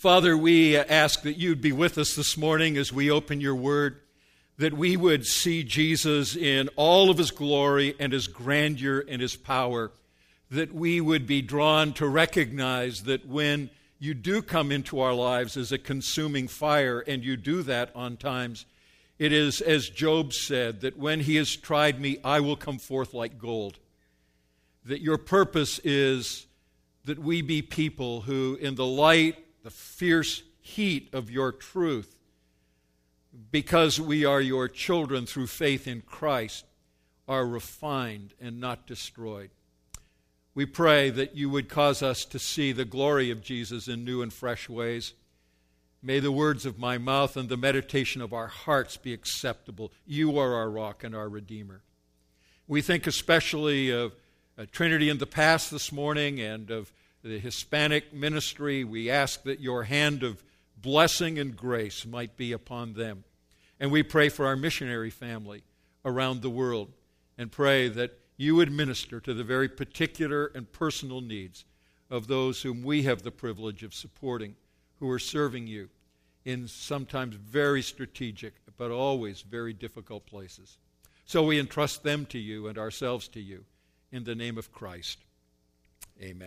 Father, we ask that you'd be with us this morning as we open your word, that we would see Jesus in all of his glory and his grandeur and his power, that we would be drawn to recognize that when you do come into our lives as a consuming fire, and you do that on times, it is, as Job said, that when he has tried me, I will come forth like gold. That your purpose is that we be people who, in the light, the fierce heat of your truth, because we are your children through faith in Christ, are refined and not destroyed. We pray that you would cause us to see the glory of Jesus in new and fresh ways. May the words of my mouth and the meditation of our hearts be acceptable. You are our rock and our Redeemer. We think especially of Trinity in the past this morning and of the Hispanic ministry. We ask that your hand of blessing and grace might be upon them. And we pray for our missionary family around the world and pray that you would minister to the very particular and personal needs of those whom we have the privilege of supporting, who are serving you in sometimes very strategic but always very difficult places. So we entrust them to you and ourselves to you in the name of Christ. Amen.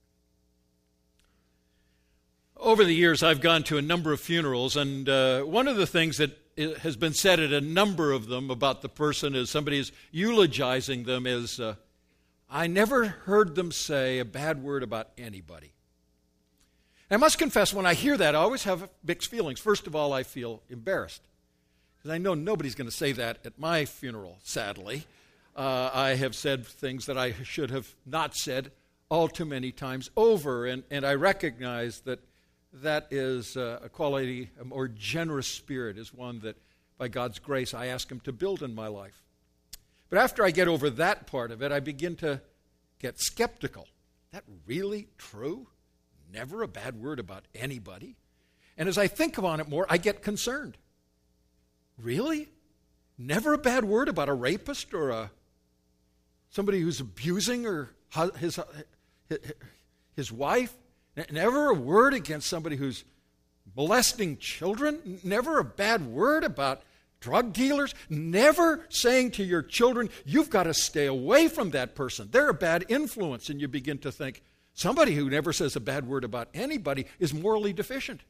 Over the years, I've gone to a number of funerals, and one of the things that has been said at a number of them about the person as somebody is eulogizing them is, I never heard them say a bad word about anybody. And I must confess, when I hear that, I always have mixed feelings. First of all, I feel embarrassed, because I know nobody's going to say that at my funeral, sadly. I have said things that I should have not said all too many times over, and I recognize that is a quality, a more generous spirit is one that, by God's grace, I ask him to build in my life. But after I get over that part of it, I begin to get skeptical. Is that really true? Never a bad word about anybody? And as I think on it more, I get concerned. Really? Never a bad word about a rapist or somebody who's abusing his wife? Never a word against somebody who's molesting children? Never a bad word about drug dealers? Never saying to your children, you've got to stay away from that person. They're a bad influence. And you begin to think, somebody who never says a bad word about anybody is morally deficient.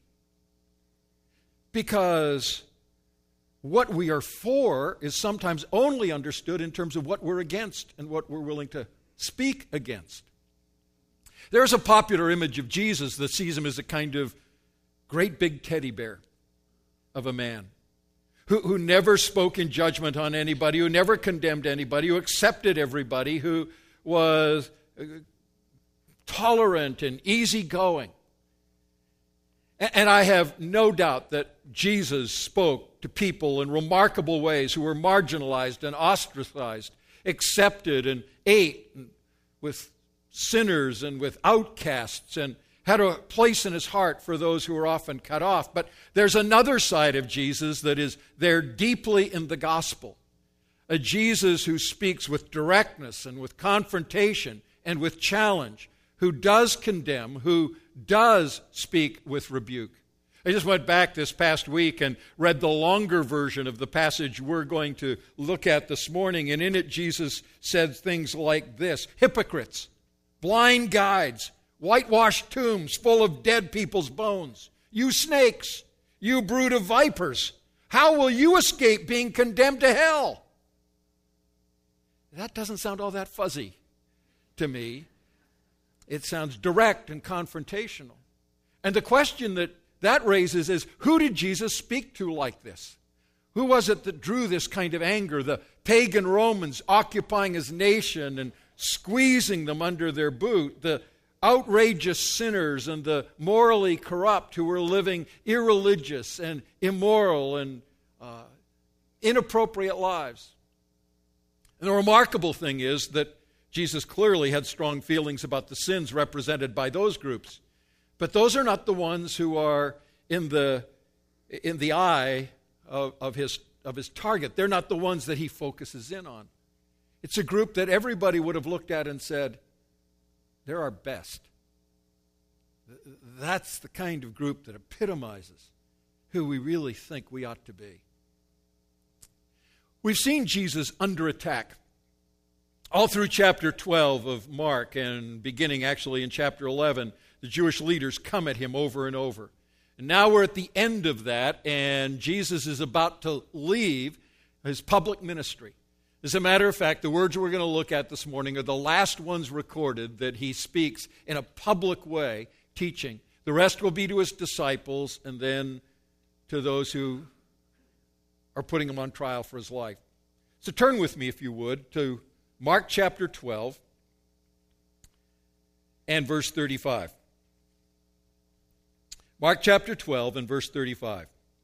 Because what we are for is sometimes only understood in terms of what we're against and what we're willing to speak against. There's a popular image of Jesus that sees him as a kind of great big teddy bear of a man who never spoke in judgment on anybody, who never condemned anybody, who accepted everybody, who was tolerant and easygoing. And I have no doubt that Jesus spoke to people in remarkable ways who were marginalized and ostracized, accepted and ate with sinners and with outcasts, and had a place in his heart for those who were often cut off. But there's another side of Jesus that is there deeply in the gospel. A Jesus who speaks with directness and with confrontation and with challenge, who does condemn, who does speak with rebuke. I just went back this past week and read the longer version of the passage we're going to look at this morning, and in it Jesus said things like this: hypocrites, blind guides, whitewashed tombs full of dead people's bones. You snakes, you brood of vipers, how will you escape being condemned to hell? That doesn't sound all that fuzzy to me. It sounds direct and confrontational. And the question that raises is, who did Jesus speak to like this? Who was it that drew this kind of anger? The pagan Romans occupying his nation and squeezing them under their boot, the outrageous sinners and the morally corrupt who were living irreligious and immoral and inappropriate lives. And the remarkable thing is that Jesus clearly had strong feelings about the sins represented by those groups. But those are not the ones who are in the eye of his target. They're not the ones that he focuses in on. It's a group that everybody would have looked at and said, they're our best. That's the kind of group that epitomizes who we really think we ought to be. We've seen Jesus under attack all through chapter 12 of Mark, and beginning actually in chapter 11, the Jewish leaders come at him over and over. And now we're at the end of that, and Jesus is about to leave his public ministry. As a matter of fact, the words we're going to look at this morning are the last ones recorded that he speaks in a public way, teaching. The rest will be to his disciples and then to those who are putting him on trial for his life. So turn with me, if you would, to Mark chapter 12 and verse 35. Mark chapter 12 and verse 35.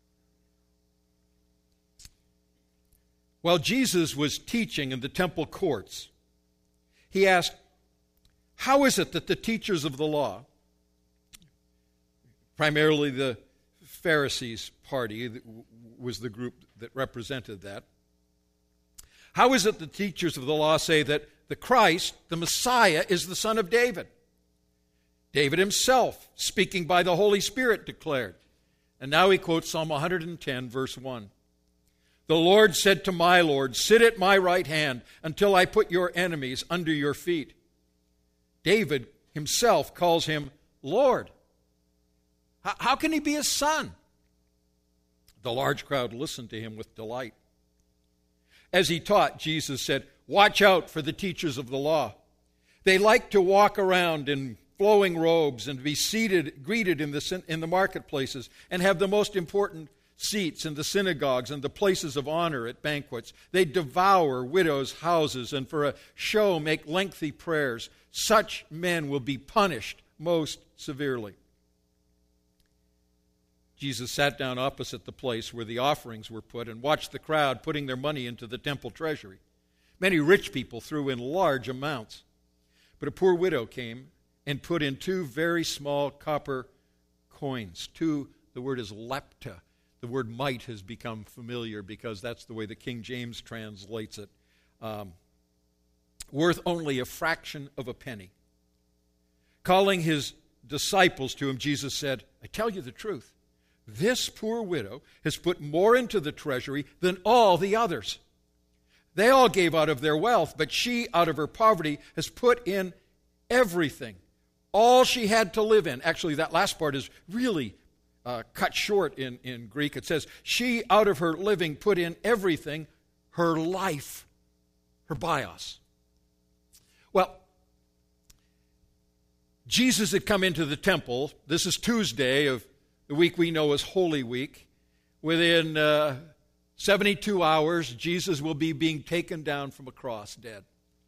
While Jesus was teaching in the temple courts, he asked, "How is it that the teachers of the law," primarily the Pharisees party was the group that represented that, "how is it the teachers of the law say that the Christ, the Messiah, is the son of David? David himself, speaking by the Holy Spirit, declared." And now he quotes Psalm 110, verse 1. "The Lord said to my Lord, sit at my right hand until I put your enemies under your feet." David himself calls him Lord. How can he be his son? The large crowd listened to him with delight. As he taught, Jesus said, "Watch out for the teachers of the law. They like to walk around in flowing robes and be greeted in the marketplaces and have the most important seats in the synagogues and the places of honor at banquets. They devour widows' houses and for a show make lengthy prayers. Such men will be punished most severely." Jesus sat down opposite the place where the offerings were put and watched the crowd putting their money into the temple treasury. Many rich people threw in large amounts, but a poor widow came and put in 2 very small copper coins. The word is lepta. The word mite has become familiar because that's the way the King James translates it. Worth only a fraction of a penny. Calling his disciples to him, Jesus said, "I tell you the truth. This poor widow has put more into the treasury than all the others. They all gave out of their wealth, but she, out of her poverty, has put in everything, all she had to live in." Actually, that last part is really cut short in Greek. It says, she, out of her living, put in everything, her life, her bios. Well, Jesus had come into the temple. This is Tuesday of the week we know as Holy Week. Within 72 hours, Jesus will be being taken down from a cross, dead.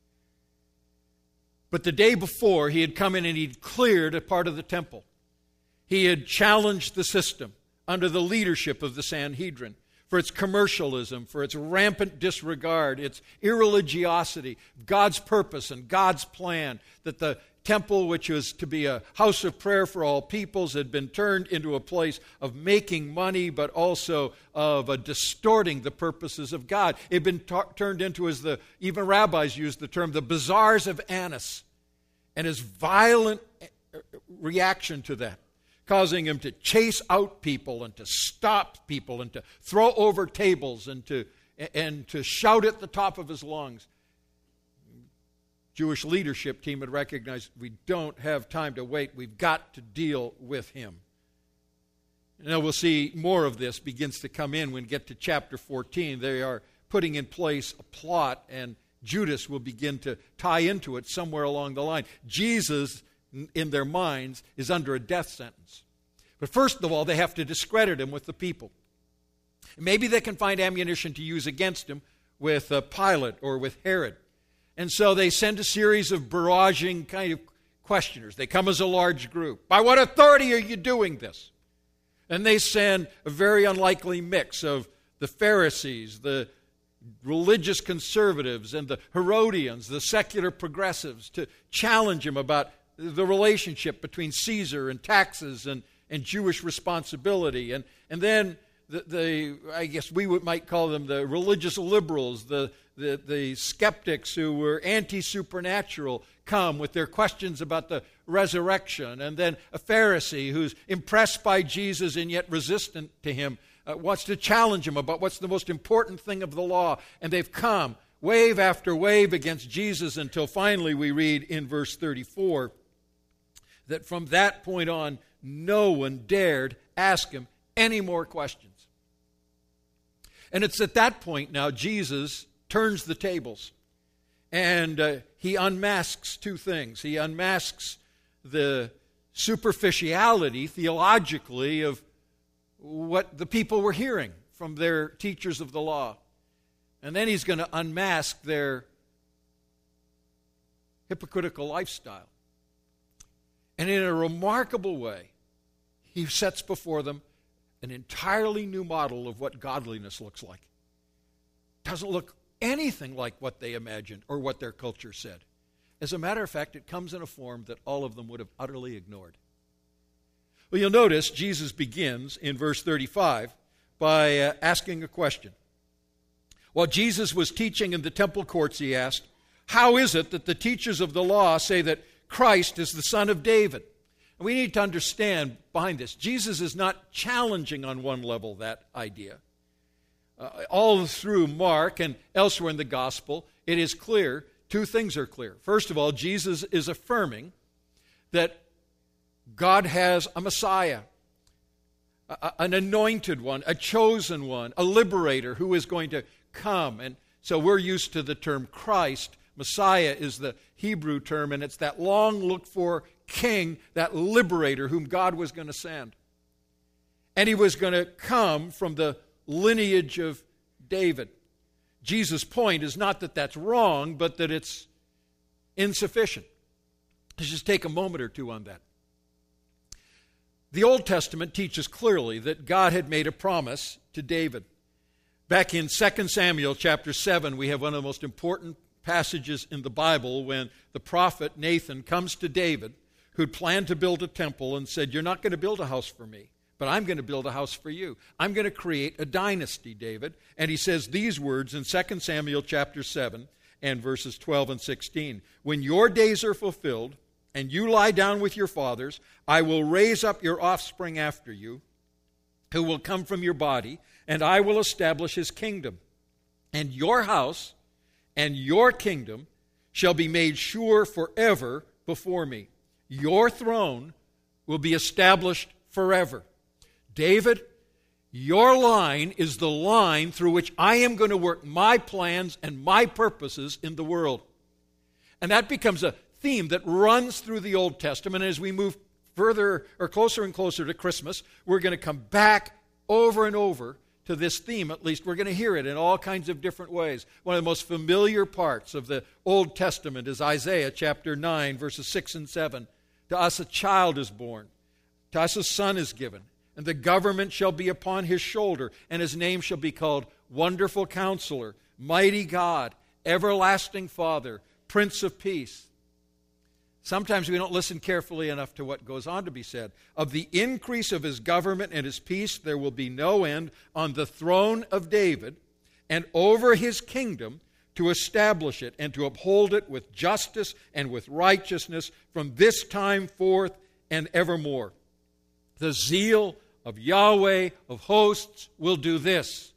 But the day before, he had come in and he'd cleared a part of the temple. He had challenged the system under the leadership of the Sanhedrin for its commercialism, for its rampant disregard, its irreligiosity, God's purpose and God's plan, that the temple, which was to be a house of prayer for all peoples, had been turned into a place of making money, but also of distorting the purposes of God. It had been turned into, as even rabbis use the term, the bazaars of Annas. And his violent reaction to that, causing him to chase out people and to stop people and to throw over tables and to shout at the top of his lungs. Jewish leadership team had recognized, we don't have time to wait. We've got to deal with him. Now we'll see more of this begins to come in when we get to chapter 14. They are putting in place a plot, and Judas will begin to tie into it somewhere along the line. Jesus, in their minds, is under a death sentence. But first of all, they have to discredit him with the people. Maybe they can find ammunition to use against him with Pilate or with Herod. And so they send a series of barraging kind of questioners. They come as a large group. By what authority are you doing this? And they send a very unlikely mix of the Pharisees, the religious conservatives, and the Herodians, the secular progressives, to challenge him about the relationship between Caesar and taxes and Jewish responsibility. And then I guess we might call them the religious liberals, the skeptics who were anti-supernatural come with their questions about the resurrection. And then a Pharisee who's impressed by Jesus and yet resistant to him, wants to challenge him about what's the most important thing of the law. And they've come wave after wave against Jesus until finally we read in verse 34 that from that point on, no one dared ask him any more questions. And it's at that point now Jesus turns the tables and he unmasks two things. He unmasks the superficiality theologically of what the people were hearing from their teachers of the law. And then he's going to unmask their hypocritical lifestyle. And in a remarkable way, he sets before them an entirely new model of what godliness looks like. Doesn't look anything like what they imagined or what their culture said. As a matter of fact, it comes in a form that all of them would have utterly ignored. Well, you'll notice Jesus begins in verse 35 by asking a question. While Jesus was teaching in the temple courts, he asked, "How is it that the teachers of the law say that Christ is the son of David?" And we need to understand behind this, Jesus is not challenging on one level that idea. All through Mark and elsewhere in the gospel, it is clear, two things are clear. First of all, Jesus is affirming that God has a Messiah, an anointed one, a chosen one, a liberator who is going to come. And so we're used to the term Christ. Messiah is the Hebrew term, and it's that long looked for king, that liberator whom God was going to send. And he was going to come from the lineage of David. Jesus' point is not that that's wrong, but that it's insufficient. Let's just take a moment or two on that. The Old Testament teaches clearly that God had made a promise to David. Back in 2 Samuel chapter 7, we have one of the most important passages in the Bible when the prophet Nathan comes to David, who'd planned to build a temple, and said, "You're not going to build a house for me, but I'm going to build a house for you. I'm going to create a dynasty, David." And he says these words in 2 Samuel chapter 7 and verses 12 and 16. "When your days are fulfilled and you lie down with your fathers, I will raise up your offspring after you, who will come from your body, and I will establish his kingdom. And your house and your kingdom shall be made sure forever before me. Your throne will be established forever." David, your line is the line through which I am going to work my plans and my purposes in the world. And that becomes a theme that runs through the Old Testament. As we move further or closer and closer to Christmas, we're going to come back over and over to this theme. At least we're going to hear it in all kinds of different ways. One of the most familiar parts of the Old Testament is Isaiah chapter 9, verses 6 and 7. "To us a child is born, to us a son is given, and the government shall be upon his shoulder, and his name shall be called Wonderful Counselor, Mighty God, Everlasting Father, Prince of Peace." Sometimes we don't listen carefully enough to what goes on to be said. "Of the increase of his government and his peace there will be no end on the throne of David and over his kingdom, to establish it and to uphold it with justice and with righteousness from this time forth and evermore. The zeal of Yahweh of hosts will do this."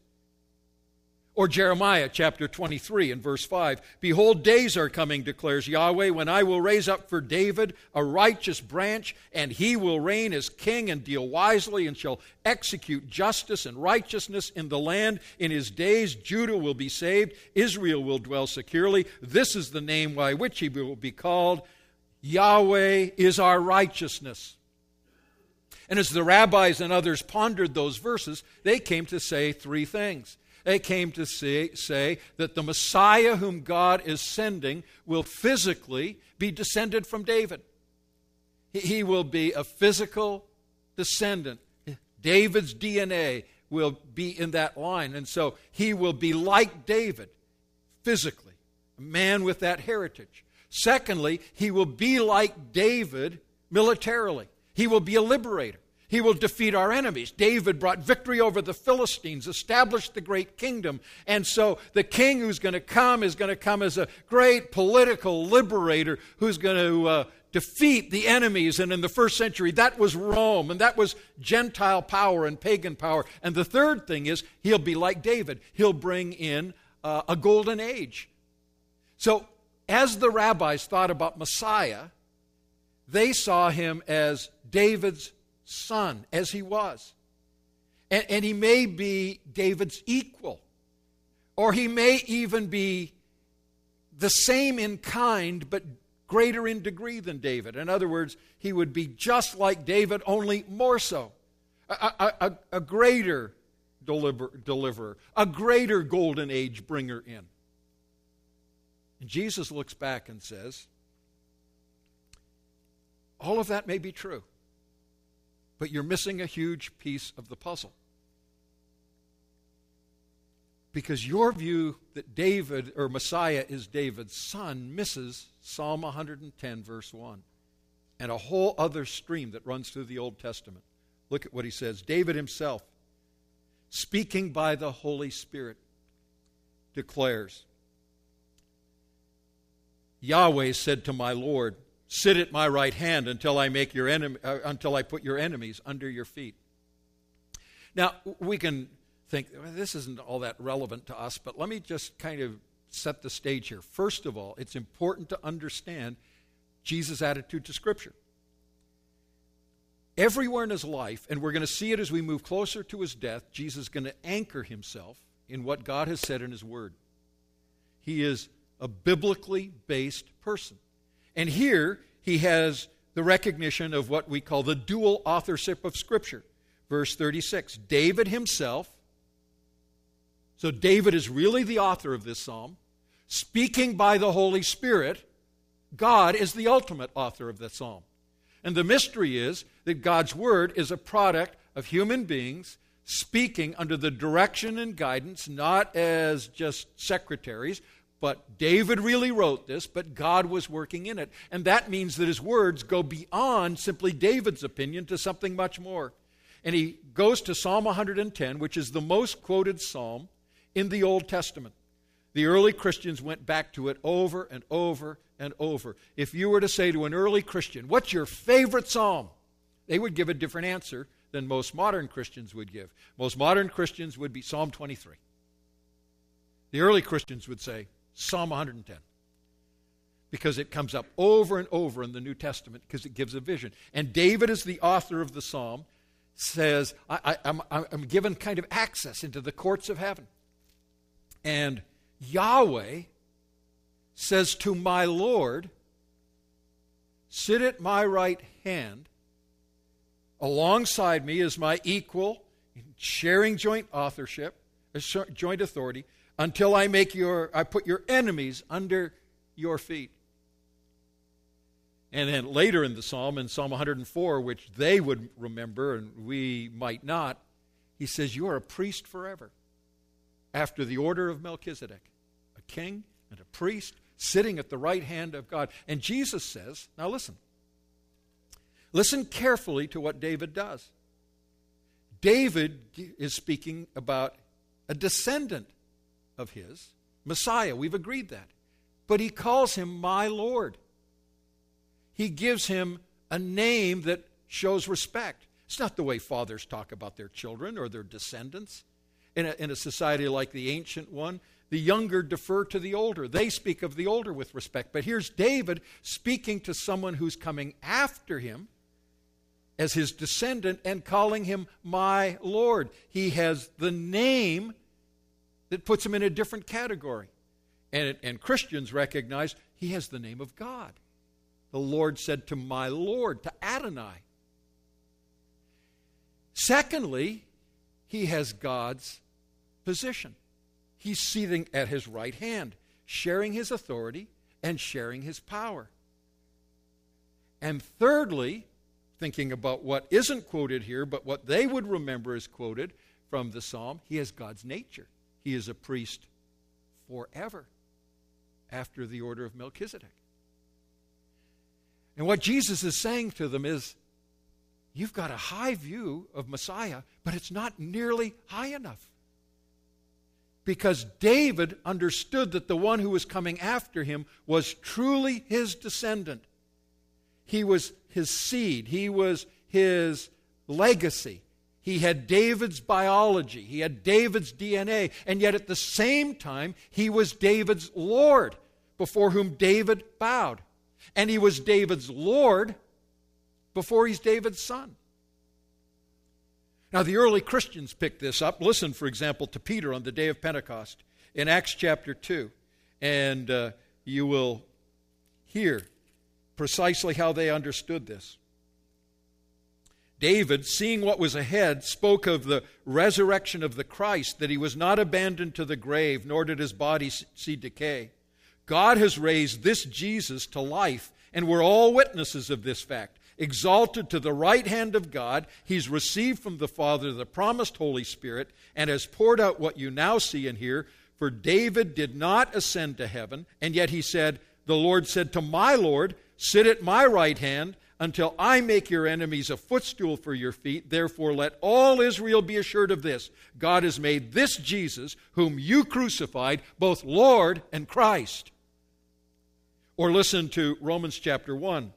Or Jeremiah chapter 23 and verse 5. "Behold, days are coming, declares Yahweh, when I will raise up for David a righteous branch, and he will reign as king and deal wisely and shall execute justice and righteousness in the land. In his days Judah will be saved, Israel will dwell securely. This is the name by which he will be called. Yahweh is our righteousness." And as the rabbis and others pondered those verses, they came to say three things. They came to say that the Messiah whom God is sending will physically be descended from David. He will be a physical descendant. David's DNA will be in that line. And so he will be like David physically, a man with that heritage. Secondly, he will be like David militarily. He will be a liberator. He will defeat our enemies. David brought victory over the Philistines, established the great kingdom. And so the king who's going to come is going to come as a great political liberator who's going to defeat the enemies. And in the first century, that was Rome, and that was Gentile power and pagan power. And the third thing is, he'll be like David. He'll bring in a golden age. So as the rabbis thought about Messiah, they saw him as David's son, as he was. And he may be David's equal, or he may even be the same in kind, but greater in degree than David. In other words, he would be just like David, only more so. A greater deliverer, a greater golden age bringer in. And Jesus looks back and says, all of that may be true, but you're missing a huge piece of the puzzle. Because your view that David, or Messiah, is David's son misses Psalm 110, verse 1, and a whole other stream that runs through the Old Testament. Look at what he says. David himself, speaking by the Holy Spirit, declares, Yahweh said to my Lord, sit at my right hand until I put your enemies under your feet. Now, we can think, well, this isn't all that relevant to us, but let me just kind of set the stage here. First of all, it's important to understand Jesus' attitude to Scripture. Everywhere in his life, and we're going to see it as we move closer to his death, Jesus is going to anchor himself in what God has said in his Word. He is a biblically based person. And here he has the recognition of what we call the dual authorship of Scripture. Verse 36, David himself, so David is really the author of this psalm, speaking by the Holy Spirit. God is the ultimate author of the psalm. And the mystery is that God's Word is a product of human beings speaking under the direction and guidance, not as just secretaries, but David really wrote this, but God was working in it. And that means that his words go beyond simply David's opinion to something much more. And he goes to Psalm 110, which is the most quoted psalm in the Old Testament. The early Christians went back to it over and over and over. If you were to say to an early Christian, what's your favorite psalm? They would give a different answer than most modern Christians would give. Most modern Christians would be Psalm 23. The early Christians would say Psalm 110, because it comes up over and over in the New Testament, because it gives a vision. And David, as the author of the psalm, says, I'm given kind of access into the courts of heaven. And Yahweh says to my Lord, sit at my right hand, alongside me as my equal, sharing joint authorship, joint authority, until I put your enemies under your feet. And then later in the psalm, in Psalm 104, which they would remember and we might not, he says, you are a priest forever, after the order of Melchizedek, a king and a priest sitting at the right hand of God. And Jesus says, now listen carefully to what David does. David is speaking about a descendant of his, Messiah. We've agreed that. But he calls him my Lord. He gives him a name that shows respect. It's not the way fathers talk about their children or their descendants. In a society like the ancient one, the younger defer to the older. They speak of the older with respect. But here's David speaking to someone who's coming after him as his descendant and calling him my Lord. He has the name that puts him in a different category. And Christians recognize he has the name of God. The Lord said to my Lord, to Adonai. Secondly, he has God's position. He's sitting at his right hand, sharing his authority and sharing his power. And thirdly, thinking about what isn't quoted here, but what they would remember is quoted from the psalm, he has God's nature. He is a priest forever, after the order of Melchizedek. And what Jesus is saying to them is, you've got a high view of Messiah, but it's not nearly high enough. Because David understood that the one who was coming after him was truly his descendant. He was his seed. He was his legacy. He had David's biology. He had David's DNA. And yet at the same time, he was David's Lord, before whom David bowed. And he was David's Lord before he's David's son. Now, the early Christians picked this up. Listen, for example, to Peter on the day of Pentecost in Acts chapter 2. And you will hear precisely how they understood this. David, seeing what was ahead, spoke of the resurrection of the Christ, that he was not abandoned to the grave, nor did his body see decay. God has raised this Jesus to life, and we're all witnesses of this fact. Exalted to the right hand of God, he's received from the Father the promised Holy Spirit, and has poured out what you now see and hear. For David did not ascend to heaven, and yet he said, the Lord said to my Lord, sit at my right hand until I make your enemies a footstool for your feet. Therefore let all Israel be assured of this. God has made this Jesus, whom you crucified, both Lord and Christ. Or listen to Romans chapter 1.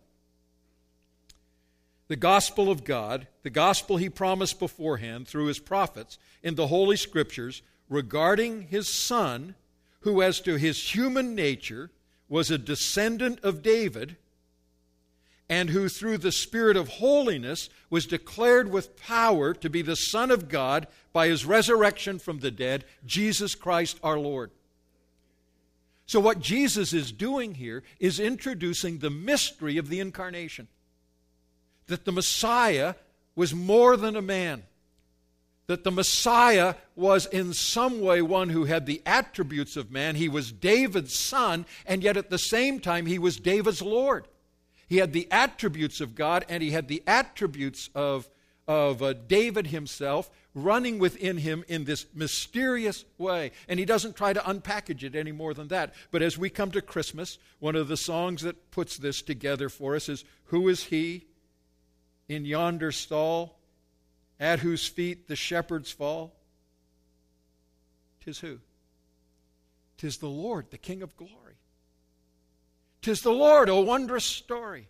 The gospel of God, the gospel he promised beforehand through his prophets in the Holy Scriptures regarding his Son, who as to his human nature was a descendant of David, and who through the Spirit of holiness was declared with power to be the Son of God by his resurrection from the dead, Jesus Christ our Lord. So what Jesus is doing here is introducing the mystery of the incarnation. That the Messiah was more than a man. That the Messiah was in some way one who had the attributes of man. He was David's son, and yet at the same time he was David's Lord. He had the attributes of God, and he had the attributes of David himself running within him in this mysterious way. And he doesn't try to unpackage it any more than that. But as we come to Christmas, one of the songs that puts this together for us is, who is he in yonder stall, at whose feet the shepherds fall? 'Tis who? 'Tis the Lord, the King of glory. 'Tis the Lord, a wondrous story.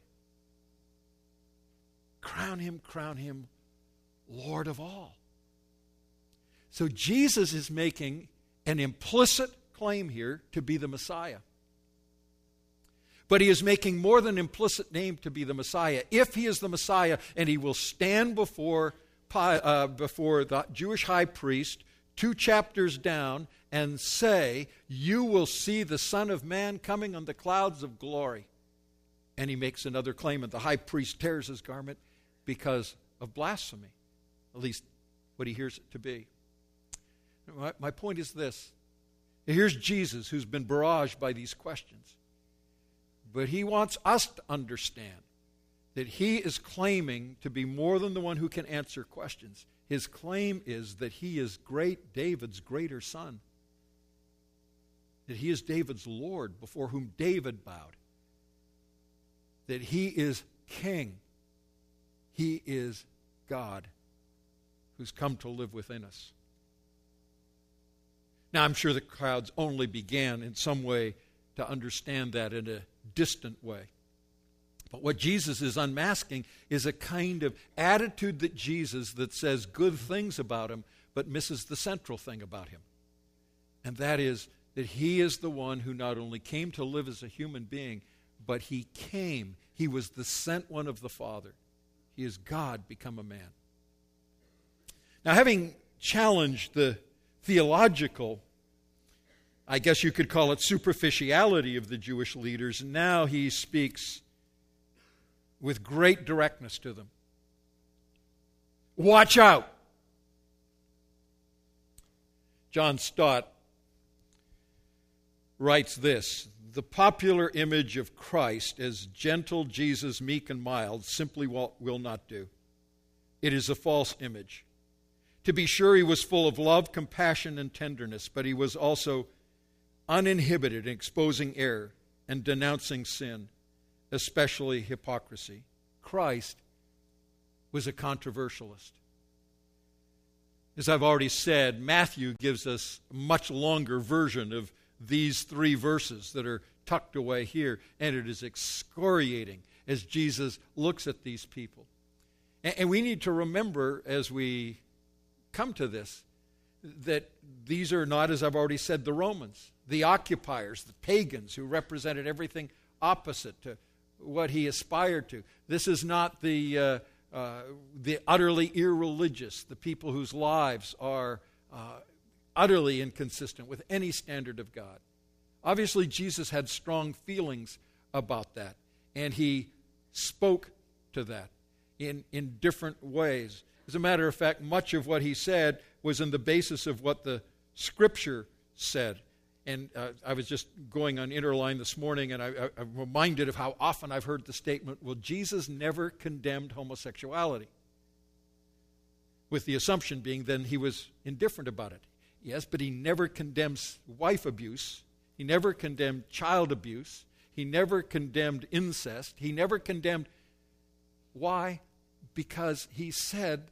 Crown him, Lord of all. So Jesus is making an implicit claim here to be the Messiah. But he is making more than implicit name to be the Messiah. If he is the Messiah, and he will stand before the Jewish high priest 2 chapters down and say, you will see the Son of Man coming on the clouds of glory. And he makes another claim, and the high priest tears his garment because of blasphemy, at least what he hears it to be. My point is this. Here's Jesus, who's been barraged by these questions. But he wants us to understand that he is claiming to be more than the one who can answer questions. His claim is that he is great David's greater son. That he is David's Lord, before whom David bowed. That he is king. He is God, who's come to live within us. Now, I'm sure the crowds only began in some way to understand that in a distant way. But what Jesus is unmasking is a kind of attitude that says good things about him, but misses the central thing about him. And that is that he is the one who not only came to live as a human being, but he came. He was the sent one of the Father. He is God become a man. Now, having challenged the theological, I guess you could call it superficiality of the Jewish leaders, now he speaks with great directness to them. Watch out! John Stott writes this: the popular image of Christ as gentle Jesus, meek and mild, simply will not do. It is a false image. To be sure, he was full of love, compassion, and tenderness, but he was also uninhibited in exposing error and denouncing sin, especially hypocrisy. Christ was a controversialist. As I've already said, Matthew gives us a much longer version of these 3 verses that are tucked away here, and it is excoriating as Jesus looks at these people. And we need to remember as we come to this that these are not, as I've already said, the Romans, the occupiers, the pagans who represented everything opposite to what he aspired to. This is not the utterly irreligious, the people whose lives are utterly inconsistent with any standard of God. Obviously, Jesus had strong feelings about that, and he spoke to that in different ways. As a matter of fact, much of what he said was in the basis of what the Scripture said. And I was just going on Interline this morning, and I'm reminded of how often I've heard the statement, well, Jesus never condemned homosexuality, with the assumption being then he was indifferent about it. Yes, but he never condemns wife abuse. He never condemned child abuse. He never condemned incest. He never condemned. Why? Because he said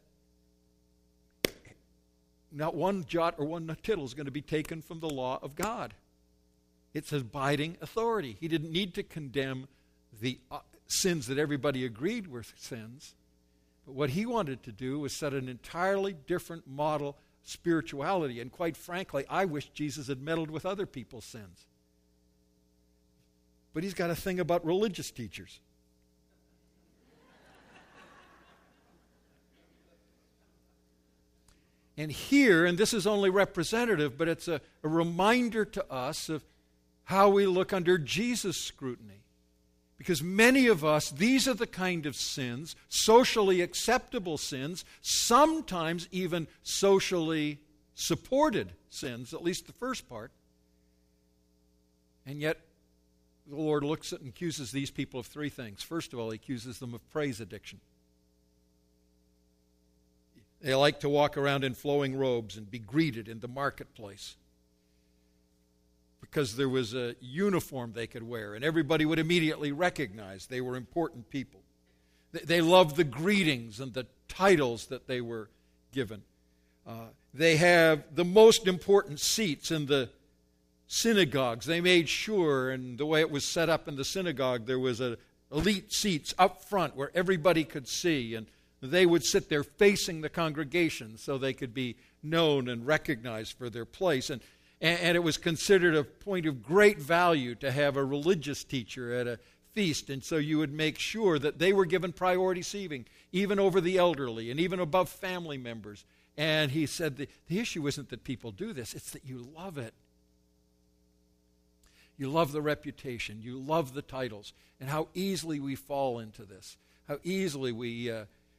not one jot or one tittle is going to be taken from the law of God. It's abiding authority. He didn't need to condemn the sins that everybody agreed were sins. But what he wanted to do was set an entirely different model spirituality. And quite frankly, I wish Jesus had meddled with other people's sins. But he's got a thing about religious teachers. And here, and this is only representative, but it's a reminder to us of how we look under Jesus' scrutiny. Because many of us, these are the kind of sins, socially acceptable sins, sometimes even socially supported sins, at least the first part. And yet, the Lord looks at and accuses these people of 3 things. First of all, he accuses them of praise addiction. They like to walk around in flowing robes and be greeted in the marketplace because there was a uniform they could wear, and everybody would immediately recognize they were important people. They loved the greetings and the titles that they were given. They have the most important seats in the synagogues. They made sure, and the way it was set up in the synagogue, there was elite seats up front where everybody could see, and they would sit there facing the congregation so they could be known and recognized for their place. And it was considered a point of great value to have a religious teacher at a feast. And so you would make sure that they were given priority seating, even over the elderly and even above family members. And he said the issue isn't that people do this, it's that you love it. You love the reputation. You love the titles. And how easily we fall into this. How easily we...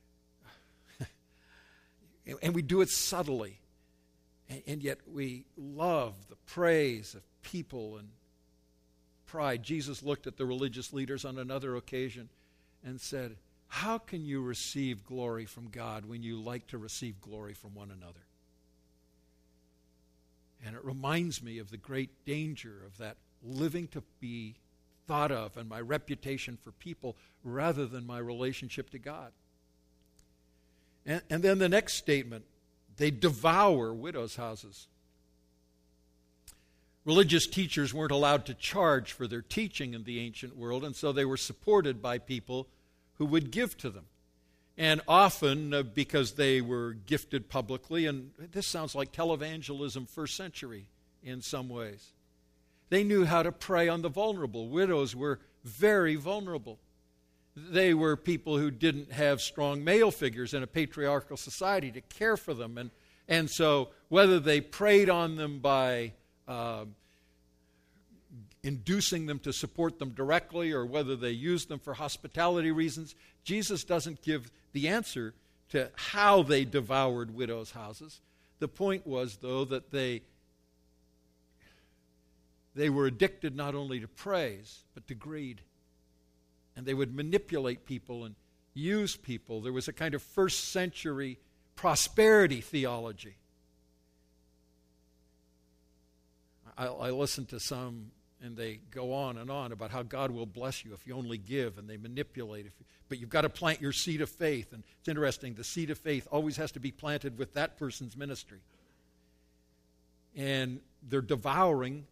and we do it subtly. And yet we love the praise of people and pride. Jesus looked at the religious leaders on another occasion and said, how can you receive glory from God when you like to receive glory from one another? And it reminds me of the great danger of that living to be thought of and my reputation for people rather than my relationship to God. And then the next statement, they devour widows' houses. Religious teachers weren't allowed to charge for their teaching in the ancient world, and so they were supported by people who would give to them. And often, because they were gifted publicly, and this sounds like televangelism first century in some ways, they knew how to prey on the vulnerable. Widows were very vulnerable. They were people who didn't have strong male figures in a patriarchal society to care for them. And so whether they preyed on them by inducing them to support them directly or whether they used them for hospitality reasons, Jesus doesn't give the answer to how they devoured widows' houses. The point was, though, that they were addicted not only to praise, but to greed. And they would manipulate people and use people. There was a kind of first century prosperity theology. I listened to some And they go on and on about how God will bless you if you only give, and they manipulate. But you've got to plant your seed of faith. And it's interesting, the seed of faith always has to be planted with that person's ministry. And they're devouring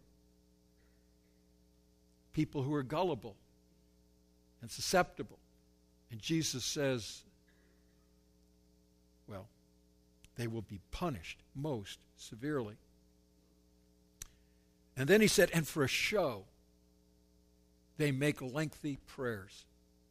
people who are gullible and susceptible. And Jesus says, well, they will be punished most severely. And then he said, and for a show, they make lengthy prayers.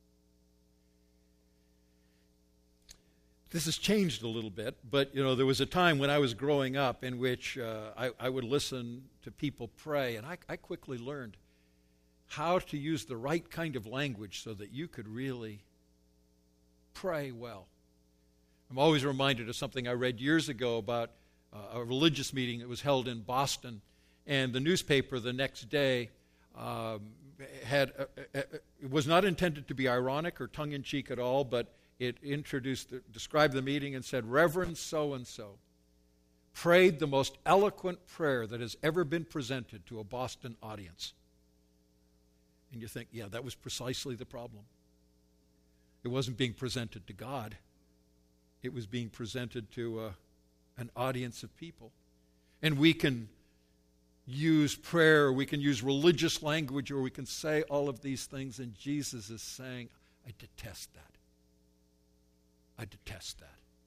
This has changed a little bit, but there was a time when I was growing up in which I would listen to people pray, and I quickly learned how to use the right kind of language so that you could really pray well. I'm always reminded of something I read years ago about a religious meeting that was held in Boston. And the newspaper the next day it was not intended to be ironic or tongue-in-cheek at all, but it described the meeting and said, Reverend so-and-so prayed the most eloquent prayer that has ever been presented to a Boston audience. And you think, yeah, that was precisely the problem. It wasn't being presented to God. It was being presented to an audience of people. And we can use prayer, we can use religious language, or we can say all of these things, and Jesus is saying, I detest that. I detest that.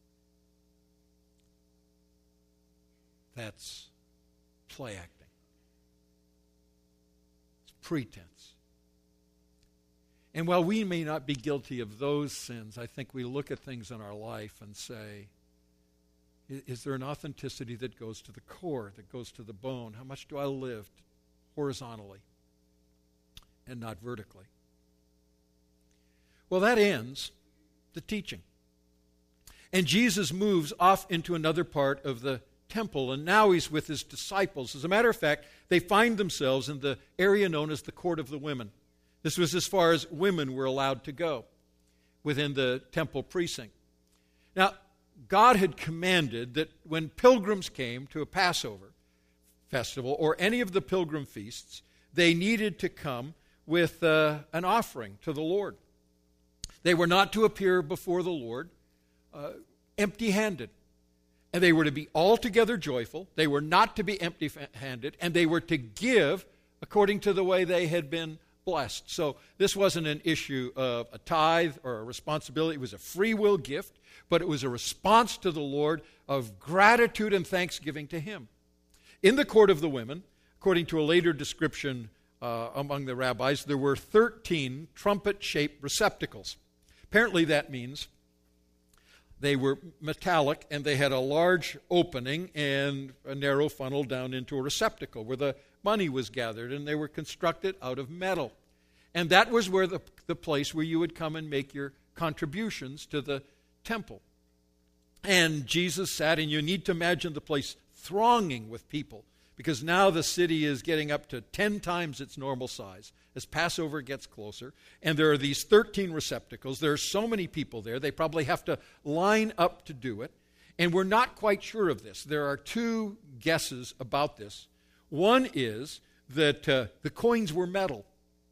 That's play acting. It's pretense. And while we may not be guilty of those sins, I think we look at things in our life and say, is there an authenticity that goes to the core, that goes to the bone? How much do I live horizontally and not vertically? Well, that ends the teaching. And Jesus moves off into another part of the temple, and now he's with his disciples. As a matter of fact, they find themselves in the area known as the Court of the Women. This was as far as women were allowed to go within the temple precinct. Now, God had commanded that when pilgrims came to a Passover festival or any of the pilgrim feasts, they needed to come with an offering to the Lord. They were not to appear before the Lord empty-handed. And they were to be altogether joyful. They were not to be empty-handed. And they were to give according to the way they had been blessed. So this wasn't an issue of a tithe or a responsibility. It was a free will gift, but it was a response to the Lord of gratitude and thanksgiving to Him. In the Court of the Women, according to a later description among the rabbis, there were 13 trumpet-shaped receptacles. Apparently that means they were metallic and they had a large opening and a narrow funnel down into a receptacle where the money was gathered, and they were constructed out of metal. And that was where the place where you would come and make your contributions to the temple. And Jesus sat, and you need to imagine the place thronging with people, because now the city is getting up to 10 times its normal size as Passover gets closer. And there are these 13 receptacles. There are so many people there, they probably have to line up to do it. And we're not quite sure of this. There are two guesses about this. One is that the coins were metal.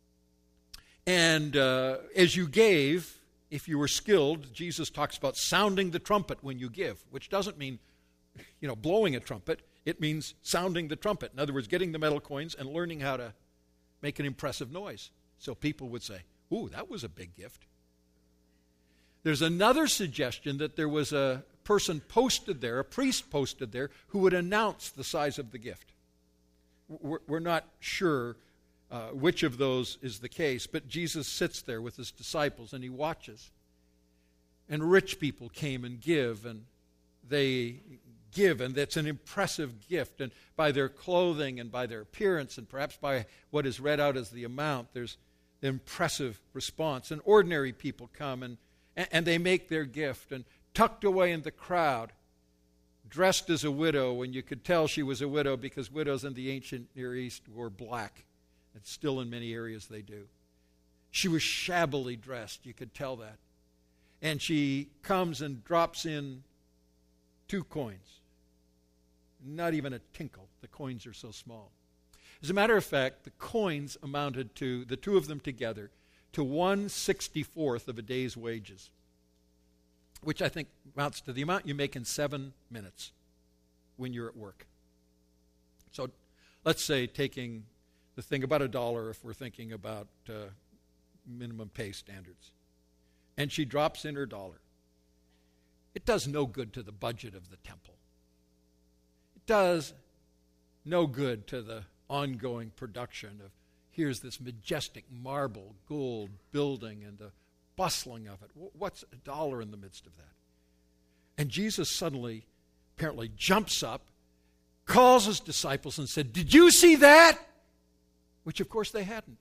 And as you gave, if you were skilled, Jesus talks about sounding the trumpet when you give, which doesn't mean, blowing a trumpet. It means sounding the trumpet. In other words, getting the metal coins and learning how to make an impressive noise. So people would say, ooh, that was a big gift. There's another suggestion that there was a person posted there, a priest posted there, who would announce the size of the gift. We're not sure which of those is the case, but Jesus sits there with his disciples and he watches. And rich people came and give, and they give, and that's an impressive gift. And by their clothing and by their appearance and perhaps by what is read out as the amount, there's the impressive response. And ordinary people come and they make their gift, and tucked away in the crowd, dressed as a widow, and you could tell she was a widow because widows in the ancient Near East wore black. And still in many areas they do. She was shabbily dressed, you could tell that. And she comes and drops in 2 coins. Not even a tinkle. The coins are so small. As a matter of fact, the coins amounted to, the two of them together, to 1/64th of a day's wages, which I think amounts to the amount you make in 7 minutes when you're at work. So let's say taking the thing about $1 if we're thinking about minimum pay standards. And she drops in her $1. It does no good to the budget of the temple. It does no good to the ongoing production of, here's this majestic marble, gold building and the bustling of it. What's $1 in the midst of that? And Jesus suddenly, apparently jumps up, calls his disciples and said, "Did you see that?" Which of course they hadn't.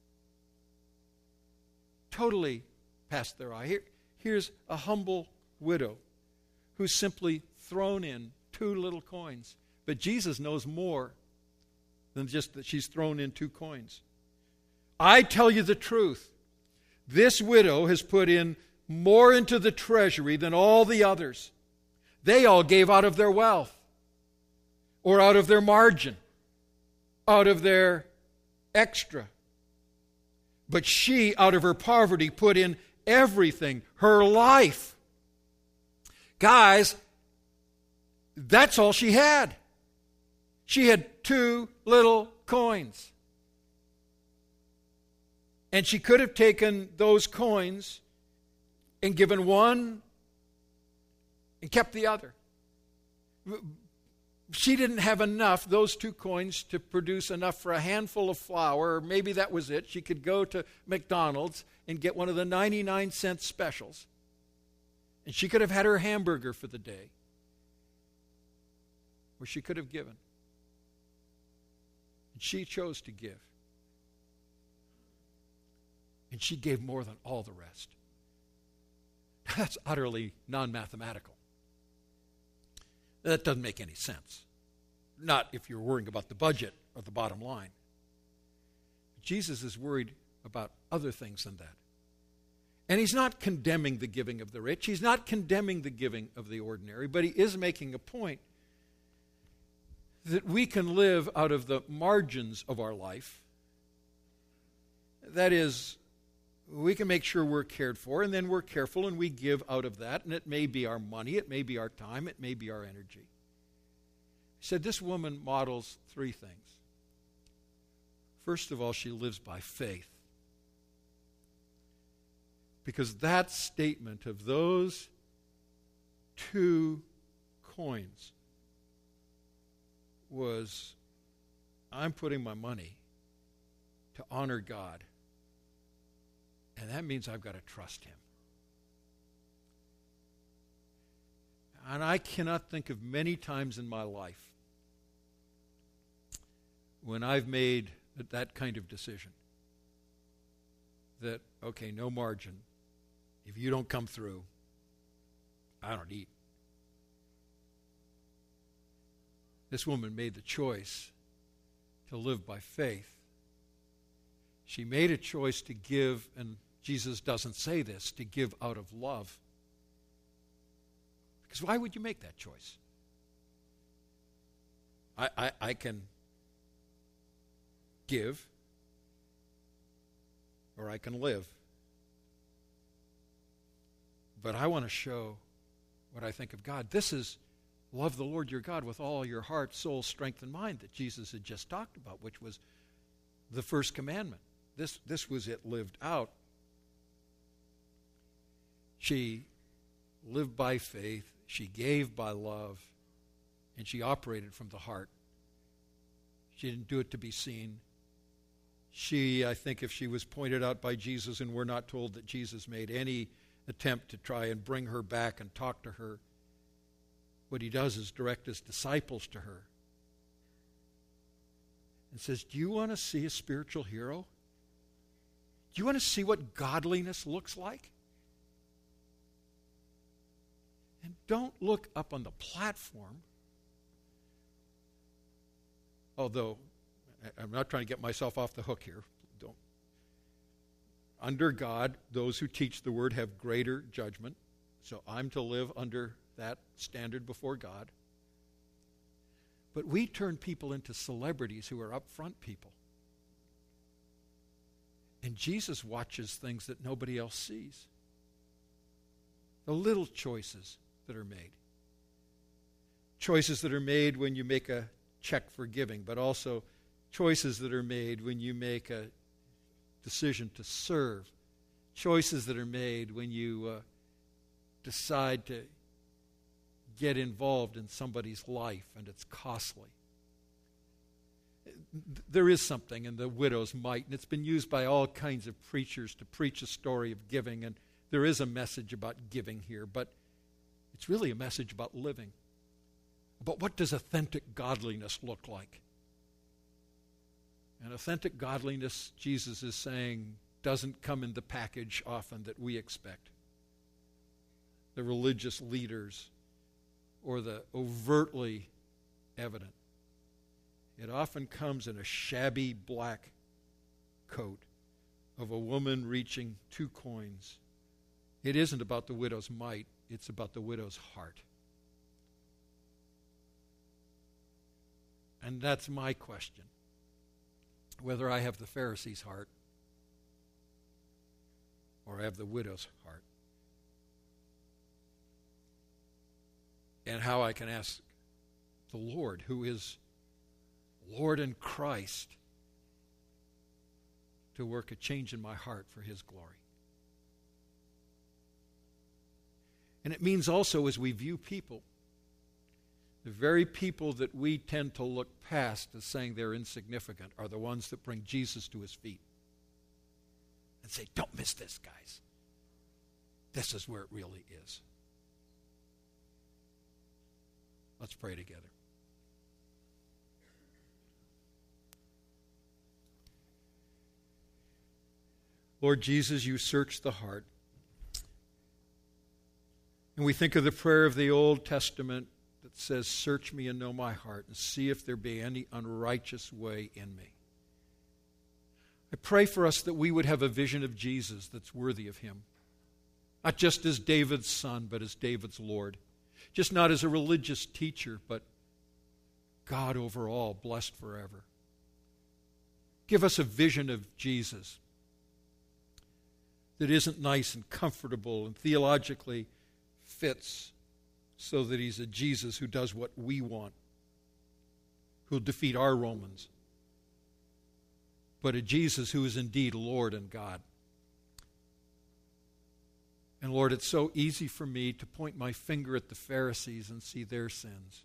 Totally past their eye. Here's a humble widow who's simply thrown in 2 little coins. But Jesus knows more than just that she's thrown in 2 coins. I tell you the truth. This widow has put in more into the treasury than all the others. They all gave out of their wealth, or out of their margin, out of their extra. But she, out of her poverty, put in everything, her life. Guys, that's all she had. She had 2 little coins. And she could have taken those coins and given one and kept the other. She didn't have enough, those 2 coins, to produce enough for a handful of flour, or maybe that was it. She could go to McDonald's and get one of the 99-cent specials. And she could have had her hamburger for the day. Or she could have given. And she chose to give. And she gave more than all the rest. That's utterly non-mathematical. That doesn't make any sense. Not if you're worrying about the budget or the bottom line. Jesus is worried about other things than that. And he's not condemning the giving of the rich. He's not condemning the giving of the ordinary. But he is making a point that we can live out of the margins of our life. That is, we can make sure we're cared for, and then we're careful and we give out of that. And it may be our money, it may be our time, it may be our energy. He said this woman models 3 things. First of all, she lives by faith. Because that statement of those 2 coins was, I'm putting my money to honor God. And that means I've got to trust him. And I cannot think of many times in my life when I've made that kind of decision. That, okay, no margin. If you don't come through, I don't eat. This woman made the choice to live by faith. She made a choice to give, and Jesus doesn't say this, to give out of love. Because why would you make that choice? I can give, or I can live. But I want to show what I think of God. This is love the Lord your God with all your heart, soul, strength, and mind that Jesus had just talked about, which was the first commandment. This was it lived out. She lived by faith, she gave by love, and she operated from the heart. She didn't do it to be seen. She, I think if she was pointed out by Jesus, and we're not told that Jesus made any attempt to try and bring her back and talk to her, what he does is direct his disciples to her and says, do you want to see a spiritual hero? Do you want to see what godliness looks like? And don't look up on the platform, although I'm not trying to get myself off the hook here. Don't. Under God, those who teach the word have greater judgment. So I'm to live under that standard before God. But we turn people into celebrities who are upfront people. And Jesus watches things that nobody else sees. The little choices that are made. Choices that are made when you make a check for giving, but also choices that are made when you make a decision to serve. Choices that are made when you decide to get involved in somebody's life and it's costly. There is something in the widow's mite, and it's been used by all kinds of preachers to preach a story of giving, and there is a message about giving here, but it's really a message about living. But what does authentic godliness look like? And authentic godliness, Jesus is saying, doesn't come in the package often that we expect. The religious leaders or the overtly evident. It often comes in a shabby black coat of a woman reaching 2 coins. It isn't about the widow's mite, it's about the widow's heart. And that's my question. Whether I have the Pharisee's heart or I have the widow's heart. And how I can ask the Lord, who is Lord and Christ, to work a change in my heart for His glory. And it means also, as we view people, the very people that we tend to look past as saying they're insignificant are the ones that bring Jesus to His feet and say, don't miss this, guys. This is where it really is. Let's pray together. Lord Jesus, you search the heart. And we think of the prayer of the Old Testament that says, search me and know my heart and see if there be any unrighteous way in me. I pray for us that we would have a vision of Jesus that's worthy of Him. Not just as David's son, but as David's Lord. Just not as a religious teacher, but God over all, blessed forever. Give us a vision of Jesus that isn't nice and comfortable and theologically fits, so that He's a Jesus who does what we want, who'll defeat our Romans, but a Jesus who is indeed Lord and God. And Lord, it's so easy for me to point my finger at the Pharisees and see their sins.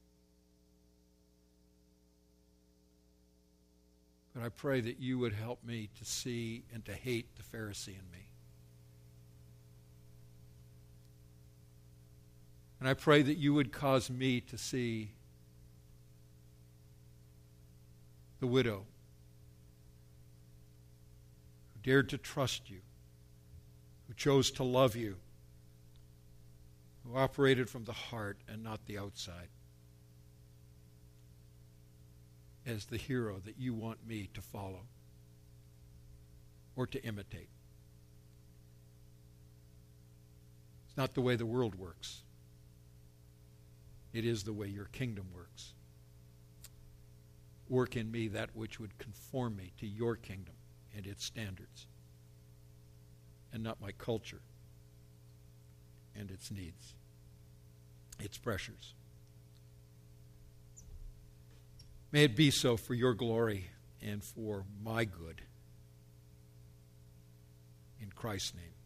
But I pray that you would help me to see and to hate the Pharisee in me. And I pray that you would cause me to see the widow who dared to trust you, who chose to love you, who operated from the heart and not the outside, as the hero that you want me to follow or to imitate. It's not the way the world works. It is the way your kingdom works. Work in me that which would conform me to your kingdom and its standards, and not my culture and its needs, its pressures. May it be so for your glory and for my good. In Christ's name.